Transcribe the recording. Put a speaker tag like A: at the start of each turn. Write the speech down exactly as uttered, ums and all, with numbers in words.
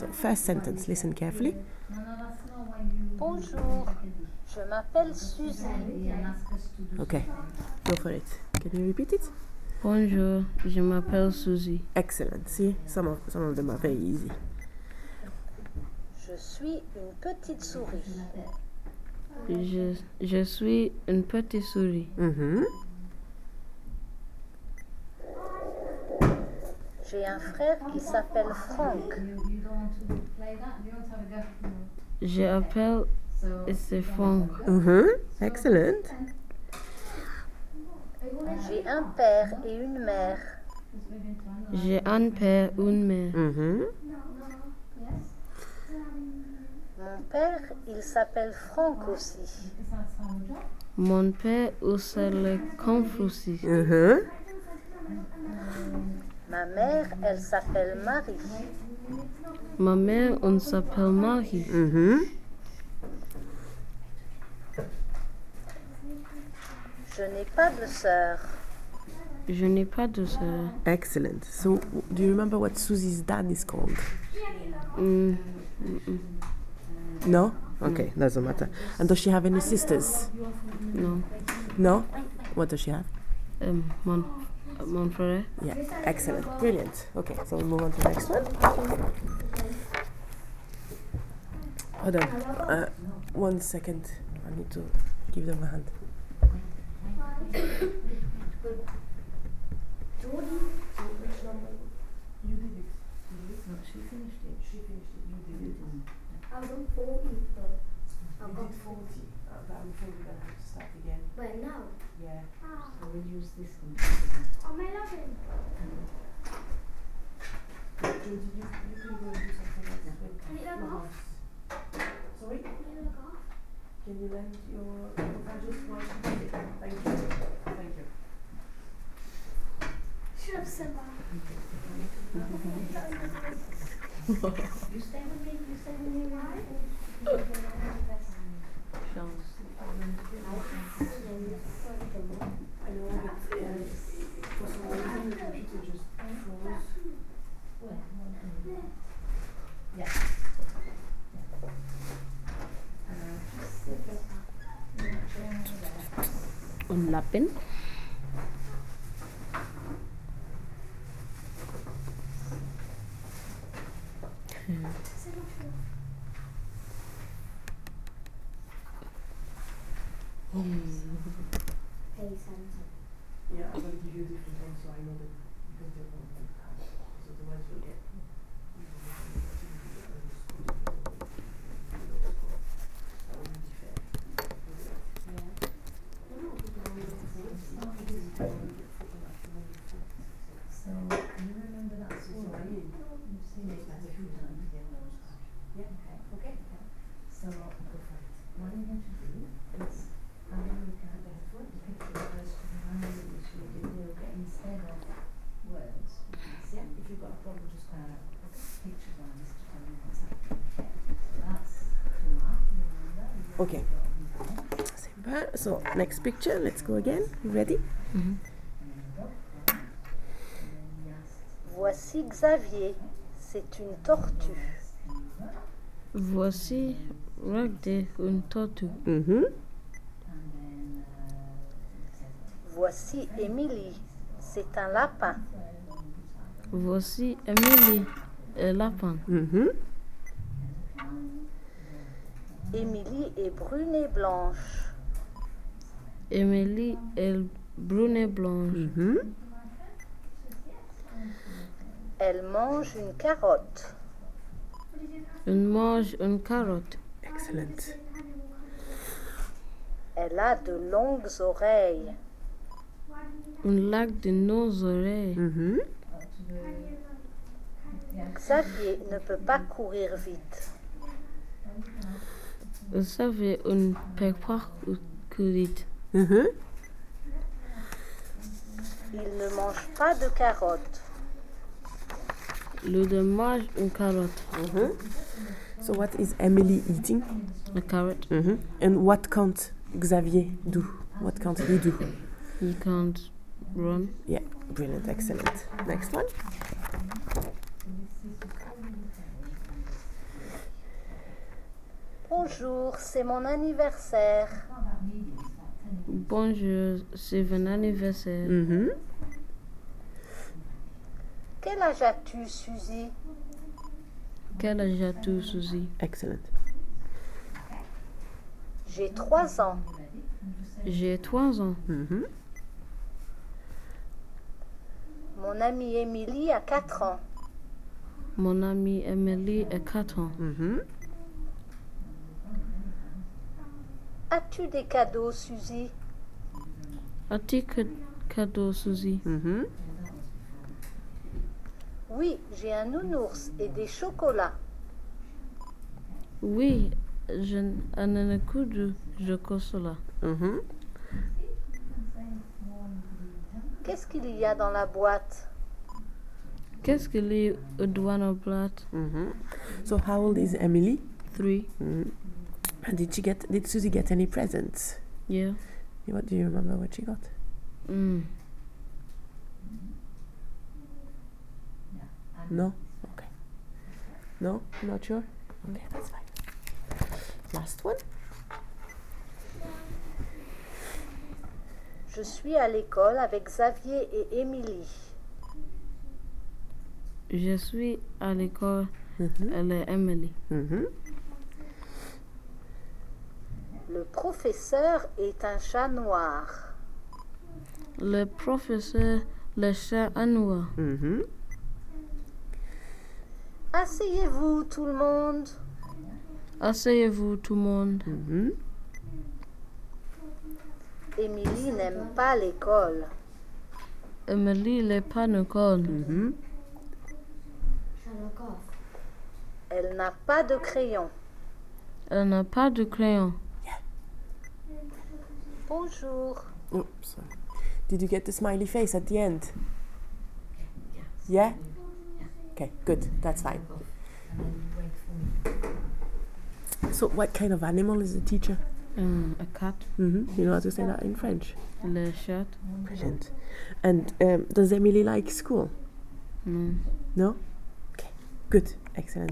A: So first sentence, listen carefully.
B: Bonjour, je m'appelle Suzy.
A: Okay, go for it. Can you repeat it?
C: Bonjour, je m'appelle Suzy.
A: Excellent. See, some of some of them are very easy.
B: Je suis une petite souris.
C: Je, je suis une petite souris.
A: Mm-hmm.
B: J'ai un frère qui s'appelle Franck.
C: Je appelle c'est Franck.
A: Mm-hmm. Excellent.
B: J'ai un père et une mère.
C: J'ai un père et une mère.
A: Mm-hmm.
B: Mon père, il s'appelle Franck aussi.
C: Mon père s'appelle Franck aussi.
A: Mm-hmm.
B: Ma mère, elle s'appelle Marie.
C: Ma mère, on s'appelle Marie.
A: Mm-hmm.
B: Je n'ai pas de sœur.
C: Je n'ai pas de sœur.
A: Excellent. So, do you remember what Susie's dad is called?
C: Mm.
A: No? Okay, doesn't matter. And does she have any sisters?
C: No.
A: No? What does she have?
C: Um, mon, mon frère.
A: Yeah, excellent. Brilliant. Okay, so we move on to the next one. Hold on. Uh, one second. I need to give them a hand. You did it. No, she finished it. She finished it. You did it.
D: I was on forty, but I
A: You
D: got
A: did forty. Uh, but I'm afraid we're gonna have to start again.
D: But now,
A: Yeah.
E: So we'll use this one.
D: I'm eleven.
A: Judy, you, you can go and do something else with
D: Can you log
A: your
D: off?
A: house. Sorry?
D: Can you look off?
A: Can you lend your... I just want to do it. Thank you. Thank you.
D: Shut up, Simba.
E: You stay with me, you stay with me, right?
A: I know that uh, for some reason the computer just froze.
E: Yeah.
C: Un lapin.
D: Hey, Santa.
A: Yeah, I'm going to give you a different one so I know that because they're not going to count. So otherwise you'll get... That wouldn't be fair.
E: So, you remember that story? You've seen it a few times, yeah?
A: Yeah.
E: Okay. Okay. So, go for it. What I'm going to do is, I'm going to look at the picture first to remind you which we did, okay? Instead of words. Yeah? If you've got a problem, just uh, put pictures on this to tell me what's happening. So that's to mark, remember?
A: Okay. Super. So, next picture. Let's go again. You ready?
C: Mm-hmm.
B: Voici Xavier. C'est une tortue.
C: Voici regardez une tortue.
A: Mm-hmm.
B: Voici Émilie. C'est un lapin.
C: Voici Émilie, un lapin.
A: Mm-hmm.
B: Émilie est brune et blanche.
C: Émilie est brune et blanche.
A: Mm-hmm.
B: Elle mange une carotte.
C: Elle mange une carotte.
A: Excellent.
B: Elle a de longues oreilles.
C: Un lac de nos oreilles.
A: Mm-hmm.
B: Xavier ne peut pas courir vite.
C: Vous savez, on ne peut pas courir.
A: Mm-hmm.
B: Il ne mange pas de carottes.
C: Le de mange une carotte.
A: Mm-hmm. So what is Emily eating?
C: A carrot.
A: Mm-hmm. And what can't Xavier do? What can't he do?
C: He can't run.
A: Yeah, brilliant, excellent. Next one.
B: Bonjour, c'est mon anniversaire.
C: Bonjour, c'est mon anniversaire.
A: Mm-hmm.
B: Quel âge as-tu, Suzy?
C: Quel âge as-tu, Suzy?
A: Excellent.
B: J'ai trois ans.
C: J'ai trois ans.
A: Mm-hmm.
B: Mon amie Émilie a quatre ans.
C: Mon amie Emily a quatre ans.
A: Mm-hmm.
B: As-tu des cadeaux, Suzy?
C: As-tu que cadeau, Suzy?
A: Mm-hmm.
B: Oui, j'ai un nounours et des chocolats.
C: Oui, j'ai un coup de chocolat.
A: Mm-hmm.
B: Qu'est-ce qu'il y a dans la boîte?
C: Qu'est-ce qu'il y a au douane plate?
A: Mm-hmm. So how old is Emily?
C: Three.
A: Mm-hmm. And did she get? Did Susie get any presents?
C: Yeah.
A: What do you remember? What she got?
C: Mm.
A: No. Okay. No, not sure. Okay, that's fine. Last one.
B: Je suis à l'école avec Xavier et Émilie.
C: Je suis à l'école.
A: Mm-hmm.
C: Elle est Emily.
A: Mm-hmm.
B: Le professeur est un chat noir.
C: Le professeur, le chat à noir.
A: Mm-hmm.
B: Asseyez-vous, tout le monde.
C: Asseyez-vous, tout le monde.
A: Mm-hmm.
B: Émilie n'aime pas l'école.
C: Emily n'est pas à l'école.
A: Mm-hmm.
D: Sherlock off.
B: Elle n'a pas de crayon.
C: Elle n'a pas de crayon.
B: Bonjour.
A: Oops. Did you get the smiley face at the end? Yeah? Okay, good. That's fine. So, what kind of animal is the teacher?
C: Um, a cat.
A: Mm-hmm. You know how to say that in French?
C: Le chat.
A: Brilliant. And um, does Emily like school?
C: No.
A: No? Okay, good. Excellent.